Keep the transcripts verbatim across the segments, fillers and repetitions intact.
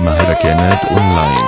مهرجانات اونلاين.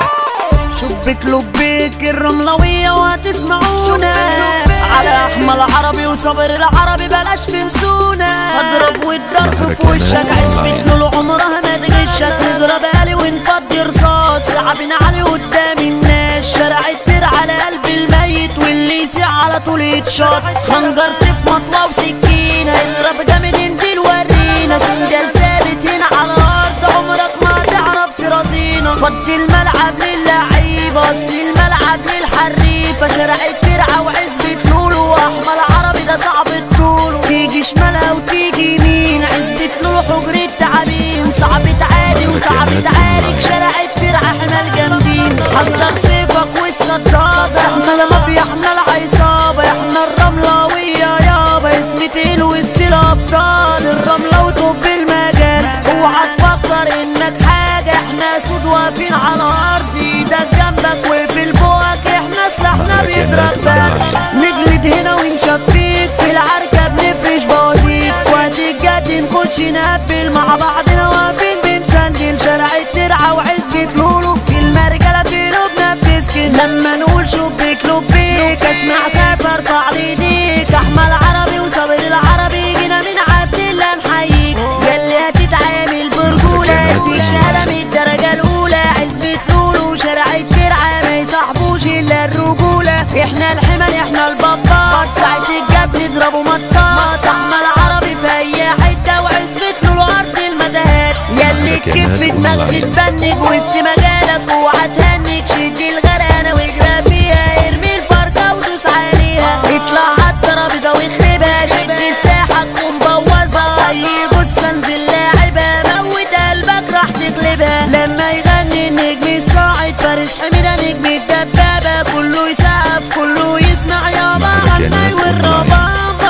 شبك لبيك الرملوية وهتسمعونا على احمد العربي وصابر العربي بلاش تنسونا. هضرب والضرب في وشك عزبة لولو عمرها ما تغشك. نضرب آلي ونفضي رصاص لعبنا علي قدام الناس. شارع التير على قلب الميت واللي يسيع على طول يتشاط. خنجر سيف مطوى وسكينة اضرب جامد انزل ورينا. سندال ثابت هنا على الارض عمرك ما تعرف ترازينا. فضي الملعب للعيبة اصل الملعب للحريفة. شارع الترعة وعزبة لولو واحمد العربي ده صعب الطول. تيجي شمالها وتيجي يمين عزبة لولو حجر التعابين. صعب تعادي وصعب تعارك شارع الترعة احنا الجامدين. حضر سيفك والصدادة احنا المافيا احنا العصابة احنا الرملوية يابا. اسمي تقيل وسط الابطال الرملة وطب المجال. اوعى تفكر انك حاجة احنا سود واقفين على ارض ايدك جنبك وفي البوك احنا سلاحنا بيضرب بك. نجلد هنا ونشفيك في العركة بنفرش بوازيك. وقت الجد نخش نقبل مع بعضنا واقفين بنسندل. شارع الترعة وعزبة لولو كلمة رجالة في قلوبنا بتسكن. لما نقول شبك لبيك اسمع سيف ارفع ايديك. احمد العربي وصابر العربي جينا من عبد الله نحييك. ياللي هتتعامل برجولة اديك شهادة من الدرجة الاولى. عزبة لولو شارع الترعة ما يصاحبوش الا الرجولة. احنا الحمل احنا البطات ساعة الجاب نضربوا مطاط. احمد العربي في اي حتة وعزبة لولو ارض المتاهات. ياللي الكيف في دماغك تبنج وسط مجالك اوعى تهنج. شد الغرقانة واجرى فيها ارمي الفرقة ودوس عليها. اطلع عالترابيزة واخربها شد سلاحك ومبوظها. اي جثة انزل لاعبها موت قلبك راح تغلبها. لما يغني النجم الصاعد فارس حميدة نجم الدبابة. كله يسقف كله يسمع يابا عالناي والربابة.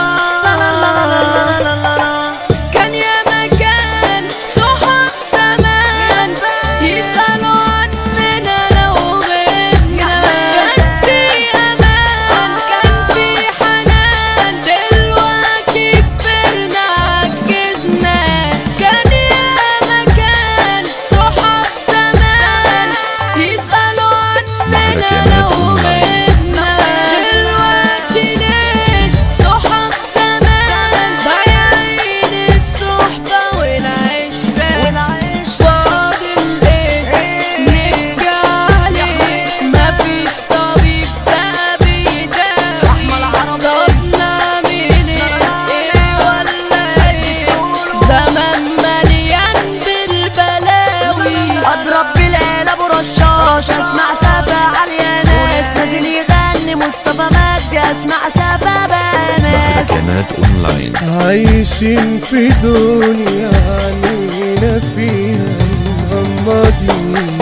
كان يا مكان صحاب زمان يسألوا عننا لو غبنا. كان في أمان كان في حنان دلوقتي كبرنا عجزنا. كان يا مكان صحاب زمان يسألوا عننا لو غبنا. دلوقتي ليه صحاب زمان ضايعين الصحبة والعشرة. فاضل ايه نبكي عليه مفيش طبيب بقى بيداوي. طب نعمل ايه ايه ولا ايه زمان مليان بالبلاوي. اضرب بالآلة ابو رشاش اسمع سافة عالية ناس. نازل يغني مصطفى مجدي اسمع سافة بناس. مهرجانات اونلاين. عايشين في دنيا علينا فيها مغمضين.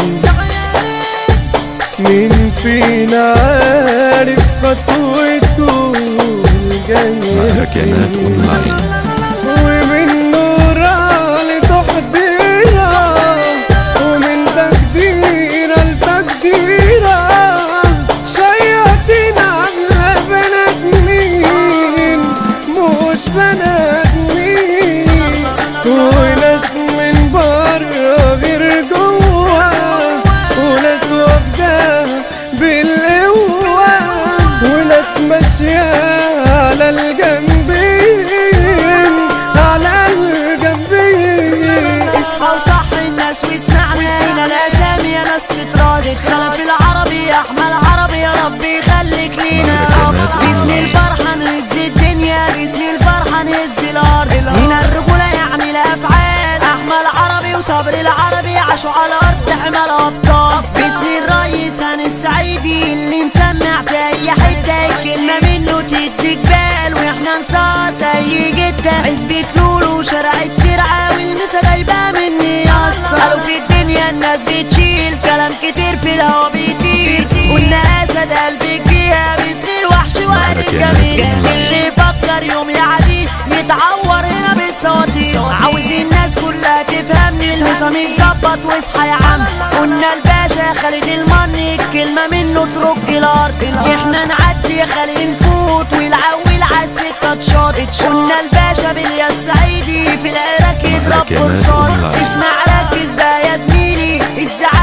مين فينا عارف خطوته الجاية مهرجانات اونلاين. ومن نورة لتحضيرة ومن تقديرة لتقديرة. شياطين عاملة بنات مين مش بنات مين. وناس من بره غير جوه وناس واخدة بالقوة. وناس ماشية على الجنبين على الجنبين. اصحى وصحي الناس واسمعنا هنا الاسامي يا ناس تترادف. خلف العربي يا احمد العربي يا رب يخليك لينا. باسم الفرحة نهز الدنيا باسم الفرحة نهز الارض. هنا الرجولة يعني الافعال. احمد العربي وصابر العربي عاشوا على الارض حمل ابطال. باسم الريس هاني السعيدي اللي مسمع في اي حتة. كلمة منه تديك بال واحنا نصاد اي جدة. عزبة لولو شارع الترعة والمسا جايبة مني يا اسطى. قالوا في الدنيا الناس بتشيل كلام كتير في الهوا بيطير. قلنا اسد قلب الجيها باسم الوحش وقال الجميل. اللي يفكر يوم يعدي يتعور هنا بالسواطير. عاوز الناس كلها تفهمني الهصام يتظبط واصحى يا عم. قلنا الباشا خالد المني الكلمة منه ترك الارض. احنا نعدي يا خالد نفوت والعويل عالسكة تشاط. قلنا الباشا باليا السعيدي في العراق يضرب برصاص. اسمع ركز بقى يا زميلي الزعل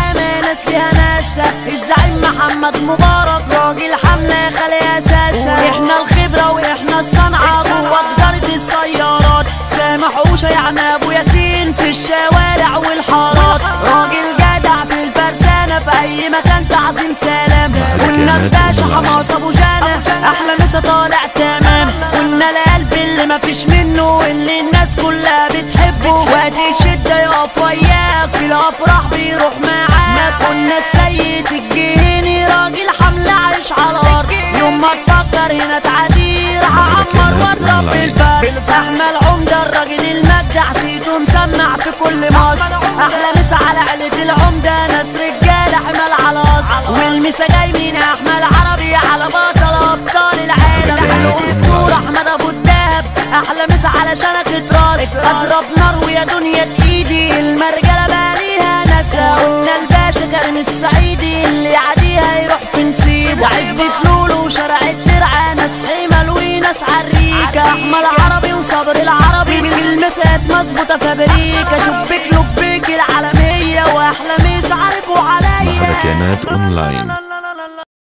قلنا الباشا أونلاين. حماس ابو جانا احلى مسا طالع تمام. قلنا القلب اللي مفيش منه اللي الناس كلها بتحبه، وقت الشدة يقف وياك في الافراح بيروح معاك. قلنا السيد الجهيني راجل حملة عايش على الارض، يوم ما تفكر هنا تعدي راح اعمر واضرب بالفرد. احمد عمدة الراجل المجدع سيته مسمع في كل مصر، احلى مسا على عيلة العمدة ناس رجالة حمل على اصل. والمسا جاي من احمد عربي على بطل ابطال العالم الاسطورة احمد ابو الدهب. احلى مسا على شنكة راس اضرب نار ويا دنيا ايدي، المرجلة بقى ليها ناسها. قلنا الباشا كريم السعيدي اللي يعديها يروح في نسيبه. عزبة لولو وشارع الترعة ناس حمل وناس عريكة، احمد عربي وصبر العربي بالمسات مظبوطة فابريكا. شبك لبيك العالمية واحلى مسا عليك وعليا. مهرجانات أونلاين.